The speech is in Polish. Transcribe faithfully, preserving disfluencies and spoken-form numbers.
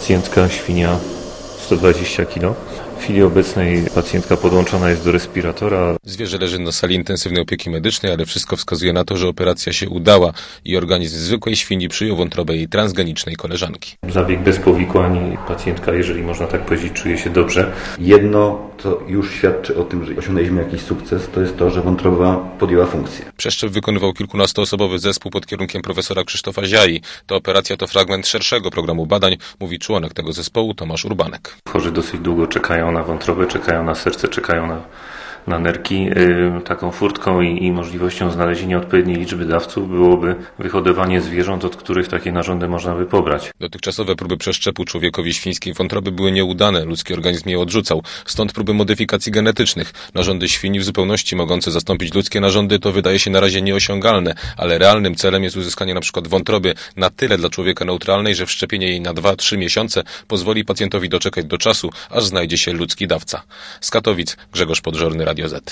pacjentka, świnia sto dwadzieścia kilo. W chwili obecnej pacjentka podłączona jest do respiratora. Zwierzę leży na sali intensywnej opieki medycznej, ale wszystko wskazuje na to, że operacja się udała i organizm zwykłej świni przyjął wątrobę jej transgenicznej koleżanki. Zabieg bez powikłań. Pacjentka, jeżeli można tak powiedzieć, czuje się dobrze. Jedno, co już świadczy o tym, że osiągnęliśmy jakiś sukces, to jest to, że wątroba podjęła funkcję. Przeszczep wykonywał kilkunastoosobowy zespół pod kierunkiem profesora Krzysztofa Ziai. Ta operacja to fragment szerszego programu badań, mówi członek tego zespołu Tomasz Urbanek. Chorzy dosyć długo czekają na wątrobę, czekają na serce, czekają na, na nerki. Yy, taką furtką i, i możliwością znalezienia odpowiedniej liczby dawców byłoby wyhodowanie zwierząt, od których takie narządy można by pobrać. Dotychczasowe próby przeszczepu człowiekowi świńskiej wątroby były nieudane, ludzki organizm je odrzucał. Stąd próby modyfikacji genetycznych. Narządy świni w zupełności mogące zastąpić ludzkie narządy to wydaje się na razie nieosiągalne, ale realnym celem jest uzyskanie na przykład wątroby na tyle dla człowieka neutralnej, że wszczepienie jej na dwa trzy miesiące pozwoli pacjentowi doczekać do czasu, aż znajdzie się ludzki dawca. Z Katowic Grzegorz Podżorny, Radio Z.